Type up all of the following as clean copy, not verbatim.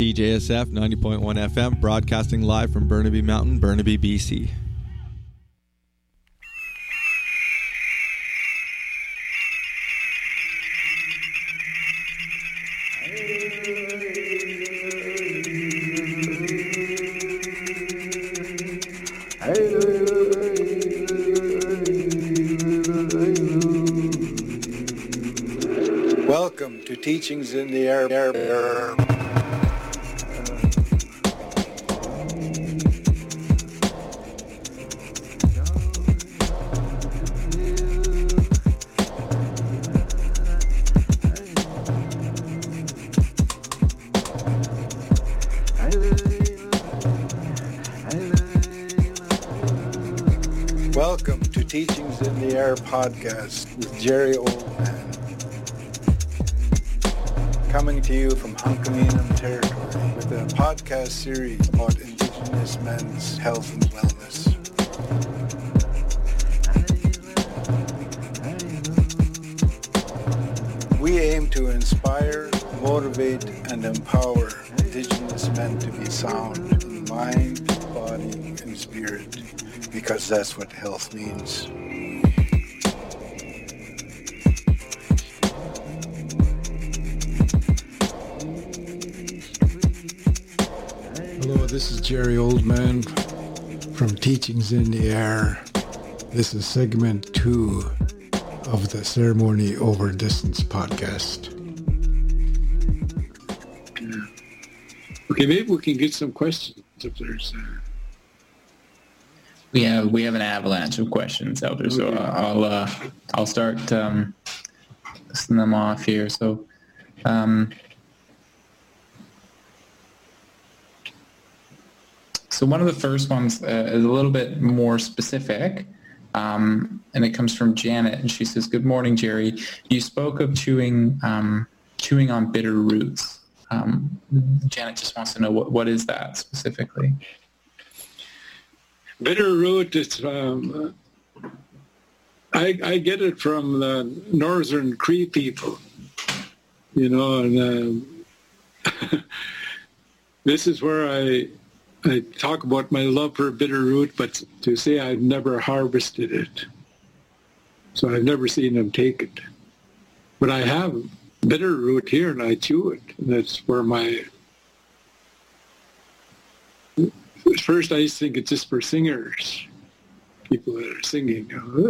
DJSF 90.1 FM, broadcasting live from Burnaby Mountain, Burnaby, BC. Welcome to Teachings in the Air. Welcome to Teachings in the Air podcast with Jerry Oldman. Coming to you from Hunkaminam territory with a podcast series about Indigenous men's health and wellness. We aim to inspire, motivate, and empower Indigenous men to be sound in mind, body, and spirit, because that's what health means. Hello, this is Jerry Oldman from Teachings in the Air. This is segment 2 of the Ceremony Over Distance podcast. Okay, maybe we can get some questions if there's... We have an avalanche of questions, Elder. Okay. So I'll start listing them off here. So so one of the first ones is a little bit more specific, and it comes from Janet, and she says, "Good morning, Jerry. You spoke of chewing on bitter roots." Janet just wants to know what is that specifically. Bitter root, it's, I get it from the Northern Cree people, you know, and this is where I talk about my love for bitter root, but to say I've never harvested it. So I've never seen them take it. But I have bitter root here, and I chew it. And that's where my... First, I used to think it's just for singers, people that are singing.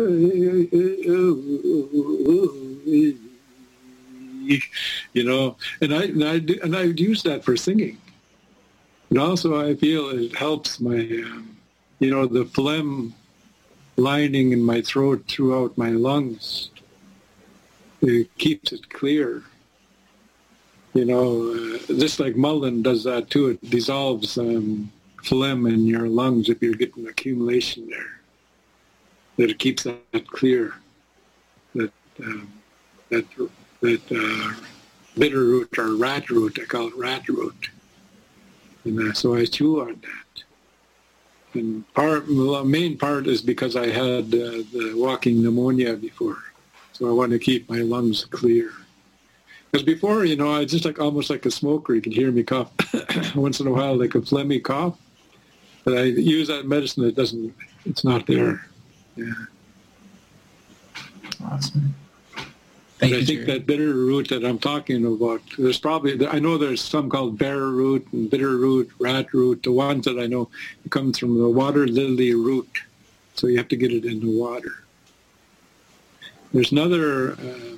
You know, and I'd use that for singing. And also, I feel it helps my, the phlegm lining in my throat throughout my lungs. It keeps it clear. You know, just like Mullen does that too. It dissolves phlegm in your lungs if you're getting accumulation there. That it keeps that clear. That bitter root or rat root, I call it rat root. And so I chew on that. And the main part is because I had the walking pneumonia before. So I want to keep my lungs clear. Because before, you know, I just almost like a smoker. You can hear me cough once in a while, like a phlegmy cough. But I use that medicine, it's not there. Yeah. Awesome. Thank you, I think that bitter root that I'm talking about, I know there's some called bear root and bitter root, rat root. The ones that I know, it comes from the water lily root. So you have to get it in the water. There's another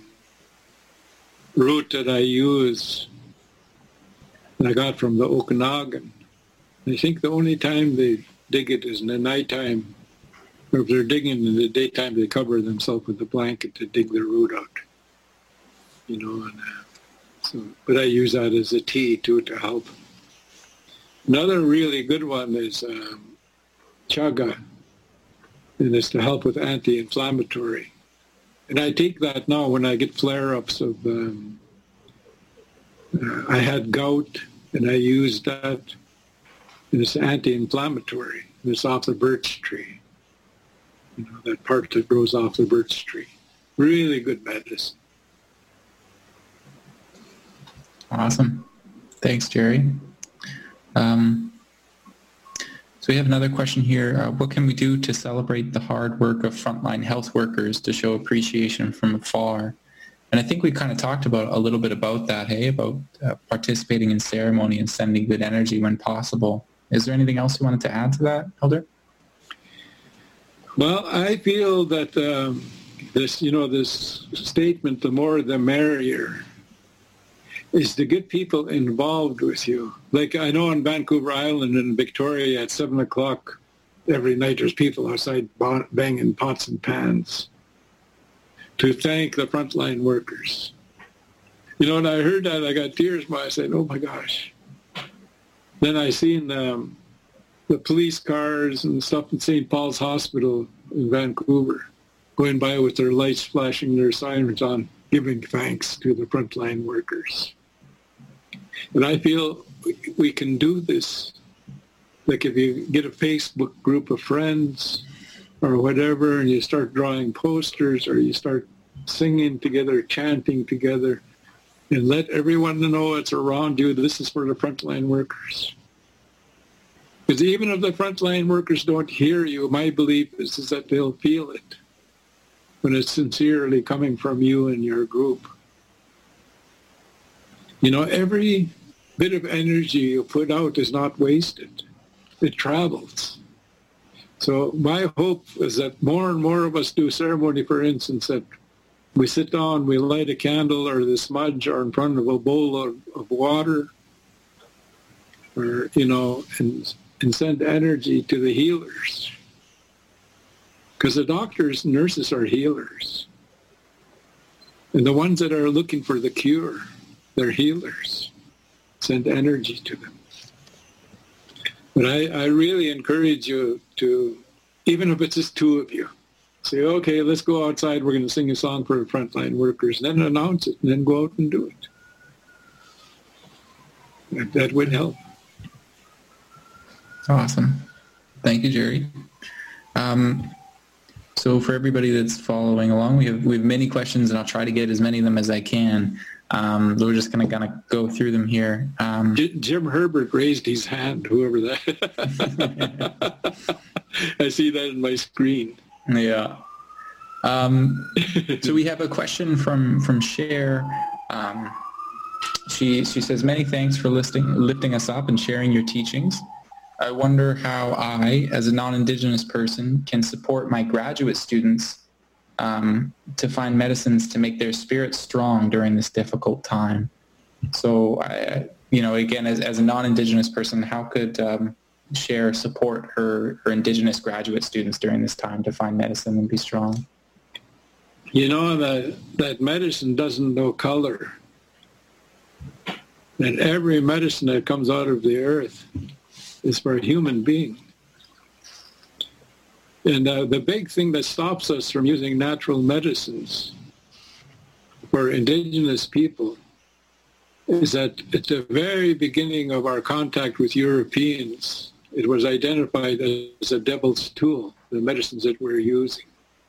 root that I use that I got from the Okanagan. I think the only time they dig it is in the nighttime. Or if they're digging in the daytime, they cover themselves with a blanket to dig the root out. You know, and but I use that as a tea too to help. Another really good one is chaga, and it's to help with anti-inflammatory. And I take that now when I get flare-ups of. I had gout, and I used that, and it's anti-inflammatory. And it's off the birch tree. You know, that part that grows off the birch tree. Really good medicine. Awesome. Thanks, Jerry. So we have another question here. What can we do to celebrate the hard work of frontline health workers to show appreciation from afar? And I think we kind of talked about a little bit about that, hey, about participating in ceremony and sending good energy when possible. Is there anything else you wanted to add to that, Elder? Well, I feel that this statement, the more the merrier, is to get people involved with you. Like I know on Vancouver Island in Victoria at 7 o'clock every night there's people outside banging pots and pans to thank the frontline workers. And I heard that, I got tears, but I said, oh my gosh. Then I seen the police cars and stuff in St. Paul's Hospital in Vancouver going by with their lights flashing, their sirens on, giving thanks to the frontline workers. And I feel we can do this. Like if you get a Facebook group of friends or whatever, and you start drawing posters or you start singing together, chanting together, and let everyone know it's around you, this is for the frontline workers. Because even if the frontline workers don't hear you, my belief is that they'll feel it when it's sincerely coming from you and your group. Every bit of energy you put out is not wasted. It travels. So my hope is that more and more of us do ceremony, for instance, that we sit down, we light a candle or the smudge or in front of a bowl of water, or, and send energy to the healers. Because the doctors and nurses are healers. And the ones that are looking for the cure, they're healers. Send energy to them. But I really encourage you to, even if it's just two of you, say, okay, let's go outside. We're going to sing a song for the frontline workers, and then announce it, and then go out and do it. That would help. Awesome. Thank you, Jerry. So for everybody that's following along, we have many questions, and I'll try to get as many of them as I can. We're just going to kind of go through them here. Jim Herbert raised his hand, whoever that. I see that in my screen. Yeah. So we have a question from Cher. She says, many thanks for lifting us up and sharing your teachings. I wonder how I, as a non-Indigenous person, can support my graduate students to find medicines to make their spirits strong during this difficult time. So, again, as a non-Indigenous person, how could Cher support her Indigenous graduate students during this time to find medicine and be strong? That medicine doesn't know color. And every medicine that comes out of the earth is for a human being. And the big thing that stops us from using natural medicines for Indigenous people is that at the very beginning of our contact with Europeans, it was identified as a devil's tool, the medicines that we're using.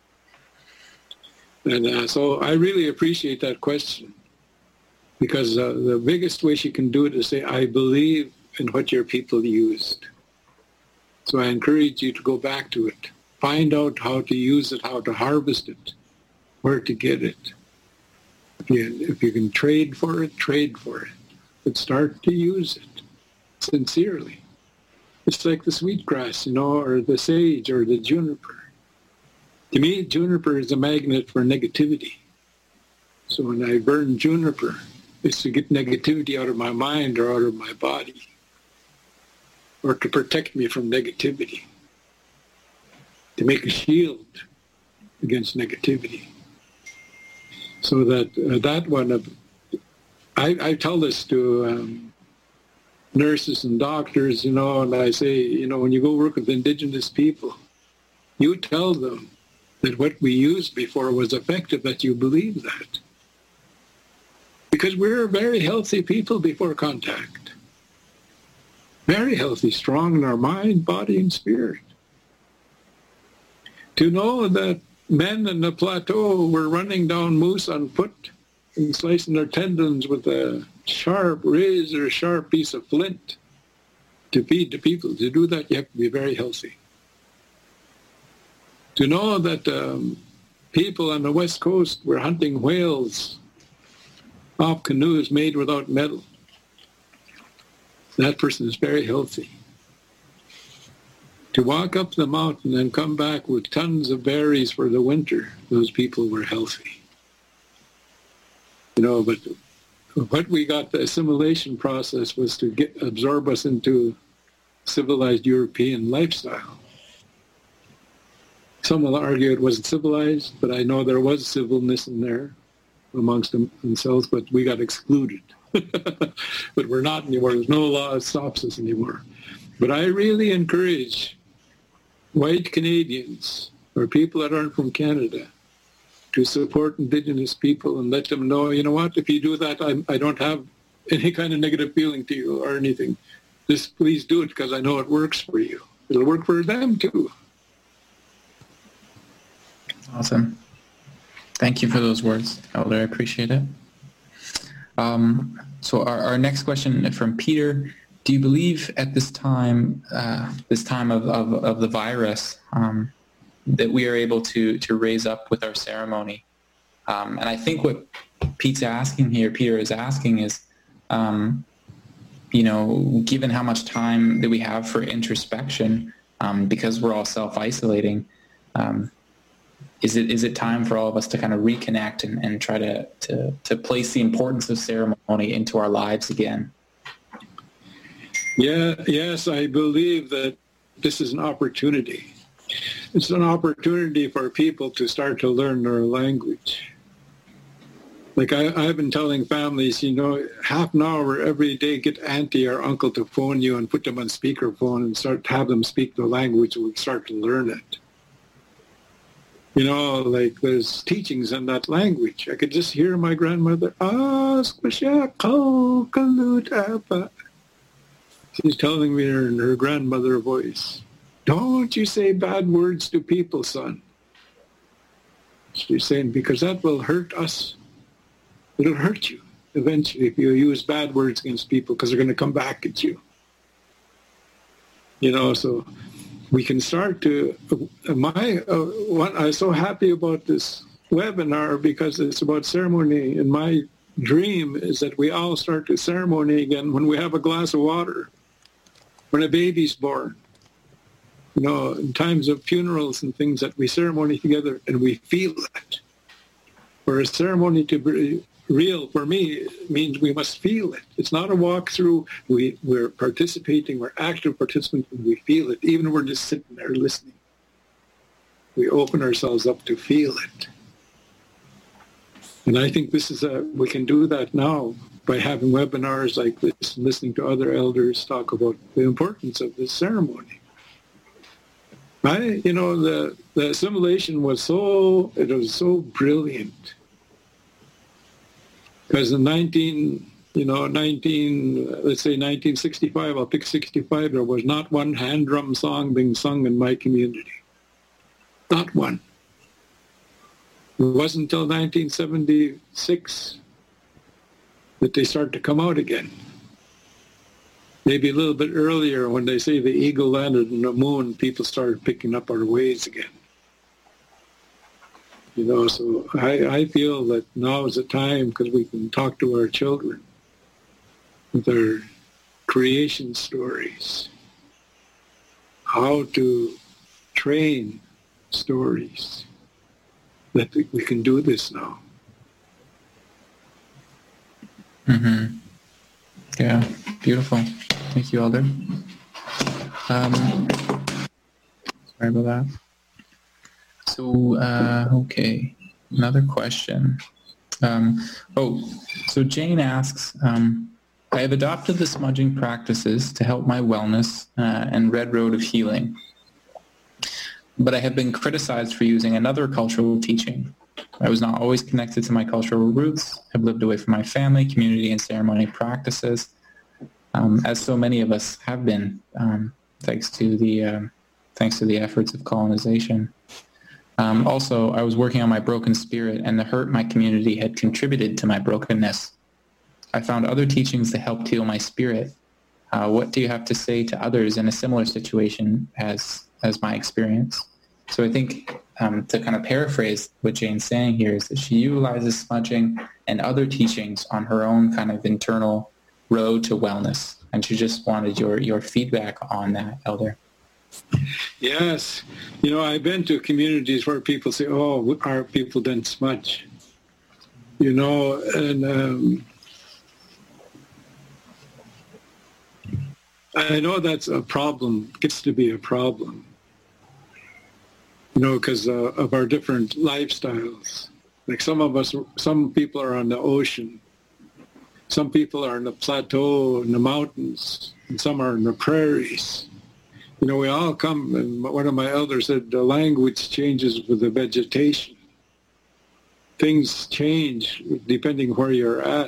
And so I really appreciate that question, because the biggest way she can do it is say, I believe in what your people used. So I encourage you to go back to it. Find out how to use it, how to harvest it, where to get it. If you can trade for it, trade for it. But start to use it sincerely. It's like the sweetgrass, or the sage or the juniper. To me, juniper is a magnet for negativity. So when I burn juniper, it's to get negativity out of my mind or out of my body, or to protect me from negativity, to make a shield against negativity. So that one, I tell this to nurses and doctors, and I say, when you go work with Indigenous people, you tell them that what we used before was effective, that you believe that. Because we're very healthy people before contact. Very healthy, strong in our mind, body, and spirit. To know that men in the plateau were running down moose on foot and slicing their tendons with a sharp razor, sharp piece of flint, to feed the people. To do that, you have to be very healthy. To know that people on the West Coast were hunting whales off canoes made without metal, that person is very healthy. To walk up the mountain and come back with tons of berries for the winter, those people were healthy. But what we got, the assimilation process was to absorb us into civilized European lifestyle. Some will argue it wasn't civilized, but I know there was civilness in there amongst themselves, but we got excluded. But we're not anymore. There's no law that stops us anymore. But I really encourage white Canadians or people that aren't from Canada to support Indigenous people and let them know, you know what, if you do that, I don't have any kind of negative feeling to you or anything. Just please do it because I know it works for you. It'll work for them too. Awesome. Thank you for those words, Elder. I appreciate it. So our next question from Peter: do you believe at this time of the virus, that we are able to raise up with our ceremony? And I think what Peter is asking is, given how much time that we have for introspection, because we're all self-isolating, is it time for all of us to kind of reconnect and try to place the importance of ceremony into our lives again? Yes, I believe that this is an opportunity. It's an opportunity for people to start to learn their language. Like I've been telling families, half an hour every day, get auntie or uncle to phone you and put them on speakerphone and have them speak the language and we start to learn it. Like there's teachings in that language. I could just hear my grandmother, she's telling me in her grandmother voice, don't you say bad words to people, son. She's saying, because that will hurt us. It'll hurt you eventually if you use bad words against people because they're going to come back at you. So we can start to, I'm so happy about this webinar because it's about ceremony. And my dream is that we all start to ceremony again when we have a glass of water, when a baby's born. In times of funerals and things that we ceremony together and we feel it. For a ceremony to be real, for me, means we must feel it. It's not a walkthrough. We're participating. We're active participants and we feel it. Even when we're just sitting there listening. We open ourselves up to feel it. And I think we can do that now by having webinars like this and listening to other elders talk about the importance of this ceremony. The assimilation was so brilliant. Because in 1965, I'll pick 65, there was not one hand drum song being sung in my community. Not one. It wasn't until 1976 that they started to come out again. Maybe a little bit earlier when they say the eagle landed on the moon, people started picking up our ways again. So I feel that now is the time because we can talk to our children with our creation stories, how to train stories, that we can do this now. Mm-hmm. Yeah, beautiful. Thank you, Elder. Sorry about that. So, okay, another question. So Jane asks, I have adopted the smudging practices to help my wellness and Red Road of healing, but I have been criticized for using another cultural teaching. I was not always connected to my cultural roots, have lived away from my family, community, and ceremony practices, as so many of us have been, thanks to the efforts of colonization. Also, I was working on my broken spirit, and the hurt my community had contributed to my brokenness. I found other teachings that helped heal my spirit, What do you have to say to others in a similar situation as my experience? So I think to kind of paraphrase what Jane's saying here is that she utilizes smudging and other teachings on her own kind of internal road to wellness. And she just wanted your feedback on that, Elder. Yes. I've been to communities where people say, oh, our people didn't smudge. And I know that's a problem, gets to be a problem, because of our different lifestyles. Like some people are on the ocean, some people are on the plateau, in the mountains, and some are in the prairies. We all come, and one of my elders said the language changes with the vegetation. Things change depending where you're at.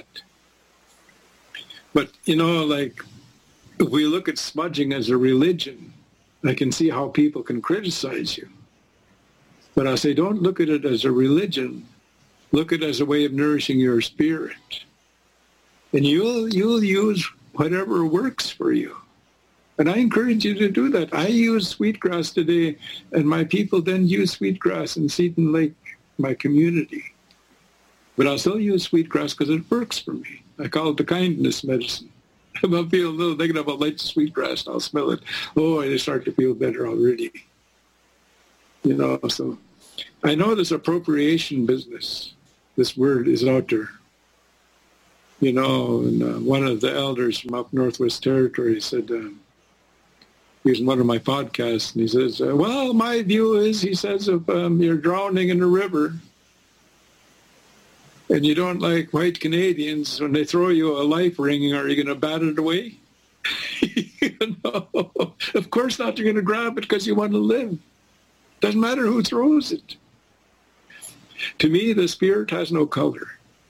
But, like, if we look at smudging as a religion, I can see how people can criticize you. But I say, don't look at it as a religion. Look at it as a way of nourishing your spirit. And you'll use whatever works for you. And I encourage you to do that. I use sweetgrass today, and my people then use sweetgrass in Seton Lake, my community. But I'll still use sweetgrass because it works for me. I call it the kindness medicine. If I feel a little negative, I'll light the sweetgrass and I'll smell it. Oh, I start to feel better already. So I know this appropriation business, this word is out there. And one of the elders from up Northwest Territory said, he was in one of my podcasts, and he says, well, my view is, he says, if you're drowning in a river and you don't like white Canadians, when they throw you a life ring, are you going to bat it away? Of course not. You're going to grab it because you want to live. Doesn't matter who throws it. To me, the spirit has no color.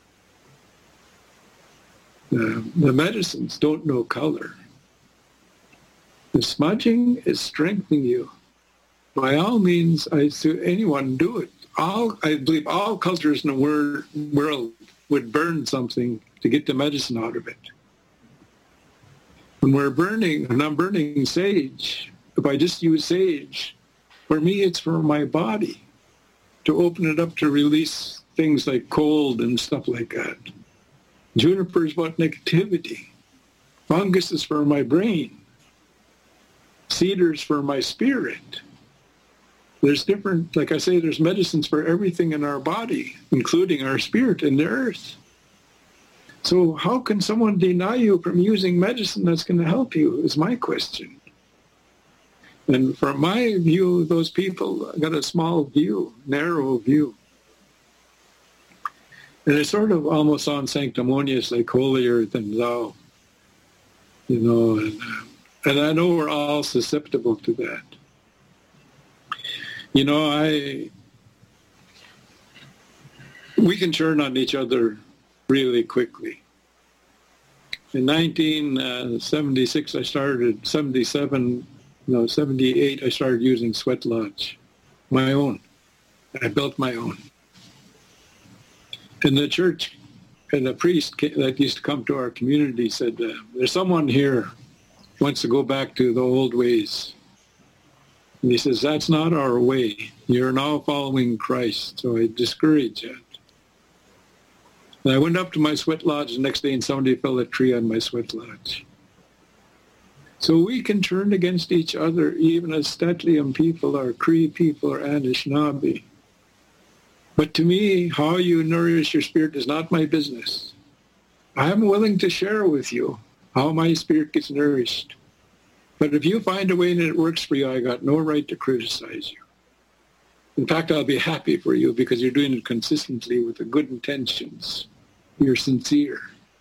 The medicines don't know color. The smudging is strengthening you. By all means, I say anyone do it. I believe all cultures in the world would burn something to get the medicine out of it. When I'm burning sage, if I just use sage, for me it's for my body, to open it up to release things like cold and stuff like that. Juniper is about negativity. Fungus is for my brain. Cedars for my spirit. There's different, like I say, there's medicines for everything in our body, including our spirit and the earth. So how can someone deny you from using medicine that's going to help you, is my question. And from my view, those people got a small view, narrow view. And it sort of almost sounds sanctimonious, like holier than thou. And I know we're all susceptible to that. We can turn on each other really quickly. In 1976, 78, I started using Sweat Lodge, my own. I built my own. And the church and the priest that used to come to our community said, there's someone here who wants to go back to the old ways. And he says, that's not our way. You're now following Christ. So I discourage that. And I went up to my Sweat Lodge the next day, and somebody fell a tree on my Sweat Lodge. So we can turn against each other, even as Stetlium people or Cree people or Anishinaabe. But to me, how you nourish your spirit is not my business. I'm willing to share with you how my spirit gets nourished. But if you find a way that it works for you, I got no right to criticize you. In fact, I'll be happy for you because you're doing it consistently with the good intentions. You're sincere.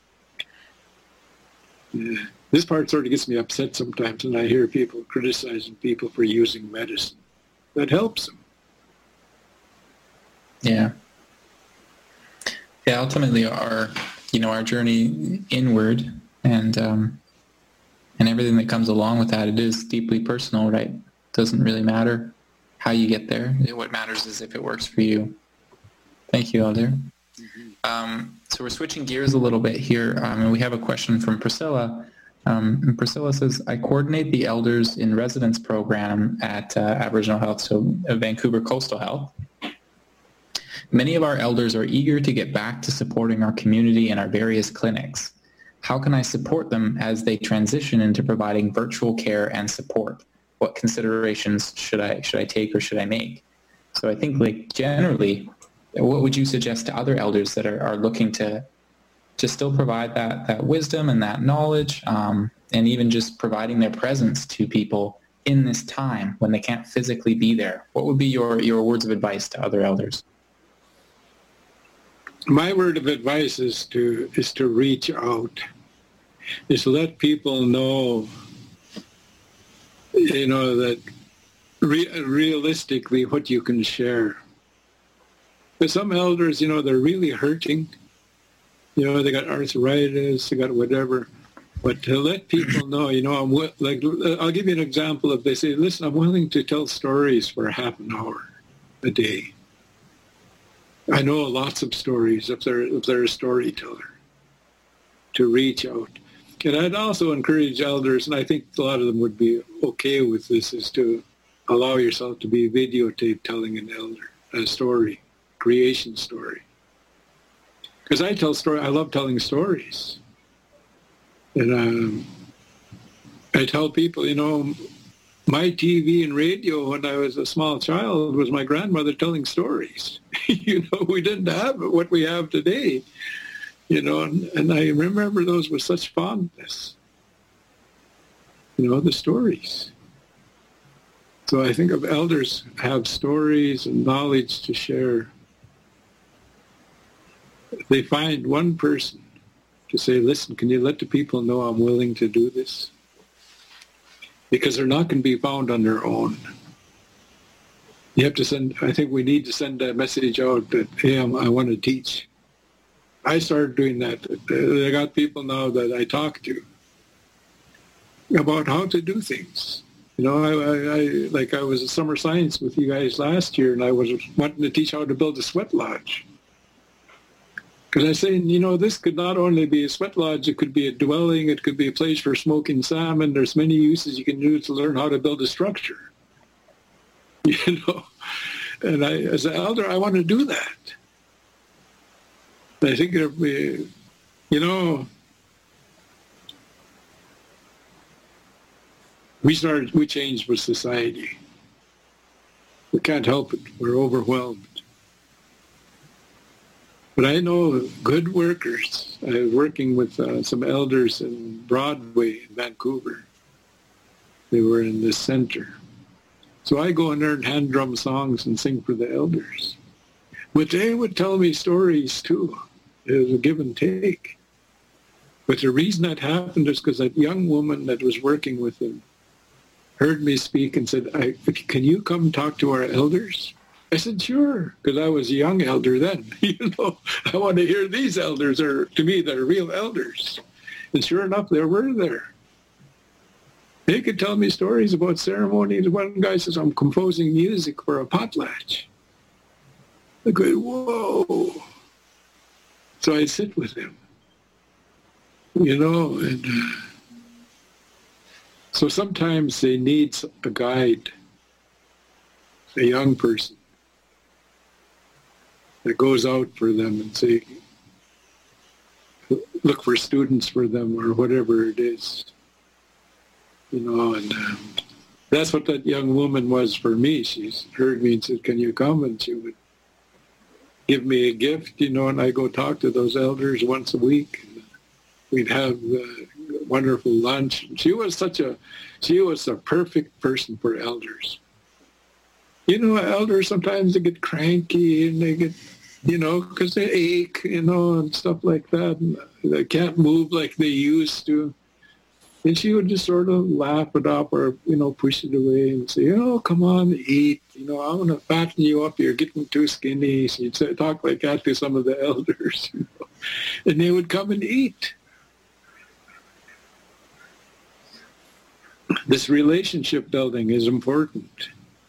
Yeah. This part sort of gets me upset sometimes when I hear people criticizing people for using medicine. That helps them. Yeah. Yeah, ultimately our journey inward and everything that comes along with that, it is deeply personal, right? It doesn't really matter how you get there. What matters is if it works for you. Thank you, Elder. Mm-hmm. So we're switching gears a little bit here, and we have a question from Priscilla, And Priscilla says, I coordinate the elders in residence program at Aboriginal Health, so Vancouver Coastal Health. Many of our elders are eager to get back to supporting our community and our various clinics. How can I support them as they transition into providing virtual care and support? What considerations should I take or should I make? So I think, like, generally, what would you suggest to other elders that are looking to still provide that wisdom and that knowledge, and even just providing their presence to people in this time when they can't physically be there? What would be your words of advice to other elders? My word of advice is to reach out, is to let people know, that realistically what you can share. But some elders, they're really hurting. They got arthritis, they got whatever. But to let people know, I'll give you an example. If they say, listen, I'm willing to tell stories for half an hour a day. I know lots of stories if they're a storyteller, to reach out. And I'd also encourage elders, and I think a lot of them would be okay with this, is to allow yourself to be videotaped telling a story, creation story. Because I love telling stories. And I tell people, my TV and radio when I was a small child was my grandmother telling stories. We didn't have what we have today, and I remember those with such fondness, the stories. So I think if elders have stories and knowledge to share, if they find one person to say, listen, can you let the people know I'm willing to do this? Because they're not going to be found on their own. You have to I think we need to send a message out that, hey, I want to teach. I started doing that. I got people now that I talk to about how to do things. I was at Summer Science with you guys last year, and I was wanting to teach how to build a sweat lodge. Because I say, this could not only be a sweat lodge, it could be a dwelling, it could be a place for smoking salmon. There's many uses you can do to learn how to build a structure. And as an elder, I want to do that. I think it'll be, we changed with society. We can't help it. We're overwhelmed. But I know good workers. I was working with some elders in Broadway in Vancouver. They were in the center. So I go and learn hand drum songs and sing for the elders. But they would tell me stories too. It was a give and take. But the reason that happened is because that young woman that was working with them heard me speak and said, can you come talk to our elders? I said, sure, because I was a young elder then. I want to hear these elders. To me, they're real elders. And sure enough, they were there. They could tell me stories about ceremonies. One guy says, I'm composing music for a potlatch. I go, whoa. So I sit with him, and so sometimes they need a guide, a young person that goes out for them and say, look for students for them or whatever it is, and that's what that young woman was for me. She heard me and said, can you come? And she would give me a gift, and I go talk to those elders once a week. We'd have wonderful lunch. She was a perfect person for elders. Elders, sometimes they get cranky and they get, because they ache, and stuff like that. And they can't move like they used to. And she would just sort of laugh it up or, push it away and say, come on, eat. I want to fatten you up. You're getting too skinny. She'd talk like that to some of the elders. And they would come and eat. This relationship building is important.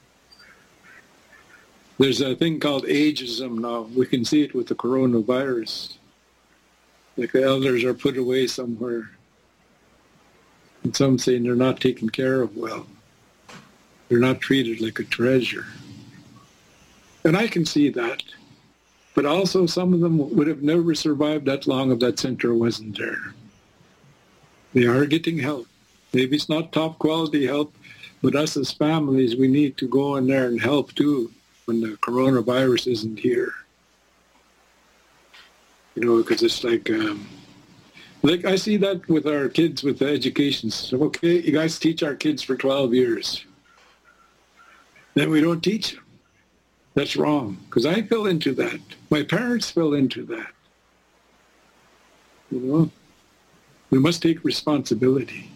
There's a thing called ageism now. We can see it with the coronavirus. Like the elders are put away somewhere. And some saying they're not taken care of well. They're not treated like a treasure. And I can see that. But also some of them would have never survived that long if that center wasn't there. They are getting help. Maybe it's not top quality help, but us as families, we need to go in there and help too when the coronavirus isn't here. You know, because it's like I see that with our kids with the education system. Okay, you guys teach our kids for 12 years. Then we don't teach them. That's wrong, because I fell into that. My parents fell into that. You know, we must take responsibility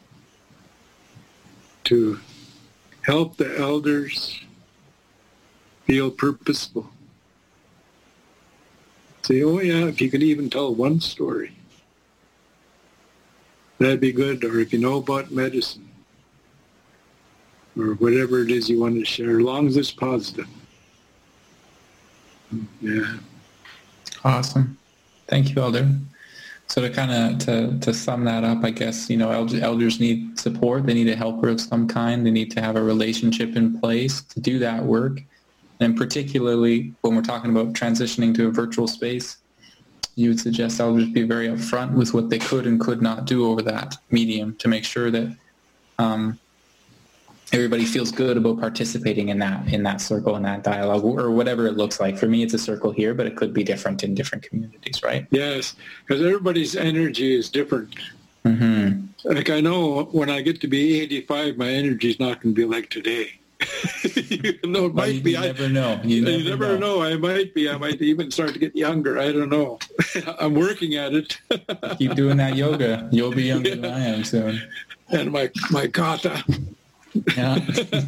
to help the elders feel purposeful. Say, oh yeah, if you could even tell one story, that'd be good. Or if you know about medicine, or whatever it is you want to share, as long as it's positive. Yeah. Awesome. Thank you, Elder. So to kind of to sum that up, I guess, you know, elders need support. They need a helper of some kind. They need to have a relationship in place to do that work. And particularly when we're talking about transitioning to a virtual space, you would suggest elders be very upfront with what they could and could not do over that medium to make sure that everybody feels good about participating in that circle, in that dialogue, or whatever it looks like. For me, it's a circle here, but it could be different in different communities, right? Yes, because everybody's energy is different. Mm-hmm. Like I know when I get to be 85, my energy is not going to be like today. You know, it might be. You never know. You never know. I might even start to get younger. I don't know. I'm working at it. Keep doing that yoga. You'll be younger than I am soon. And my kata. Yeah.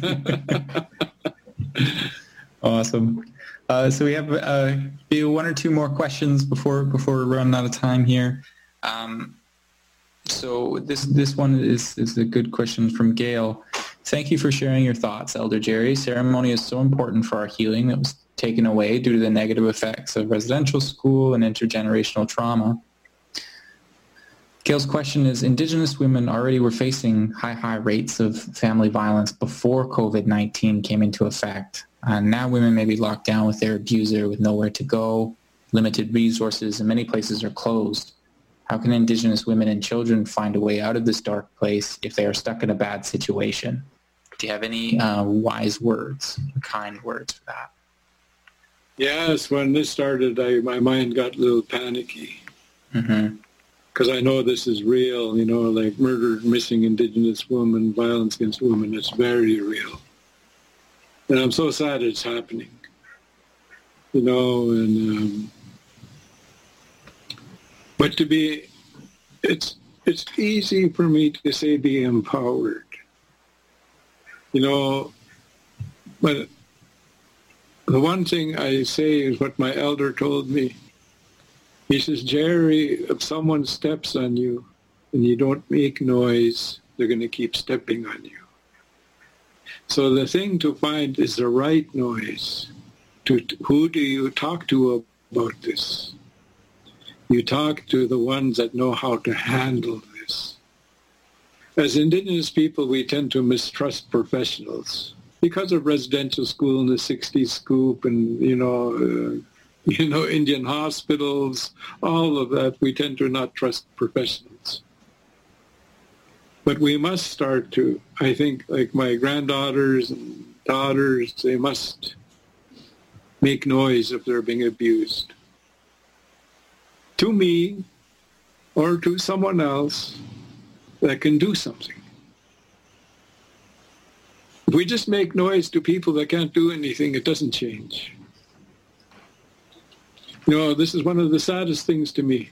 Awesome. So we have one or two more questions before we run out of time here. So this one is a good question from Gail. Thank you for sharing your thoughts, Elder Jerry. Ceremony is so important for our healing that was taken away due to the negative effects of residential school and intergenerational trauma. Gail's question is, Indigenous women already were facing high rates of family violence before COVID-19 came into effect. Now women may be locked down with their abuser with nowhere to go, limited resources, and many places are closed. How can Indigenous women and children find a way out of this dark place if they are stuck in a bad situation? Do you have any wise words, kind words for that? Yes, when this started, my mind got a little panicky. Mm-hmm. Because I know this is real, you know, like murdered, missing Indigenous women, violence against women, it's very real. And I'm so sad it's happening, you know, and, but it's easy for me to say be empowered, you know, but the one thing I say is what my elder told me. He says, Jerry, if someone steps on you and you don't make noise, they're going to keep stepping on you. So the thing to find is the right noise. Who do you talk to about this? You talk to the ones that know how to handle this. As Indigenous people, we tend to mistrust professionals because of residential school in the 60s scoop and, Indian hospitals, all of that. We tend to not trust professionals. But we must start to, I think, like my granddaughters and daughters, they must make noise if they're being abused. To me or to someone else that can do something. If we just make noise to people that can't do anything, it doesn't change. You know, this is one of the saddest things to me.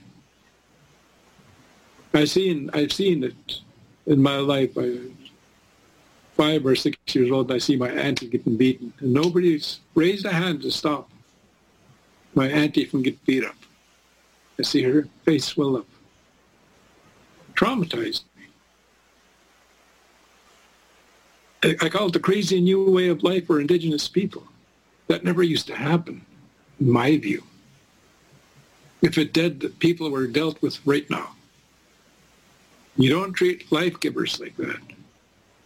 I've seen it in my life. I was 5 or 6 years old, and I see my auntie getting beaten, and nobody's raised a hand to stop my auntie from getting beat up. I see her face swell up. Traumatized me. I call it the crazy new way of life for Indigenous people. That never used to happen, in my view. If it did, people were dealt with right now. You don't treat life givers like that.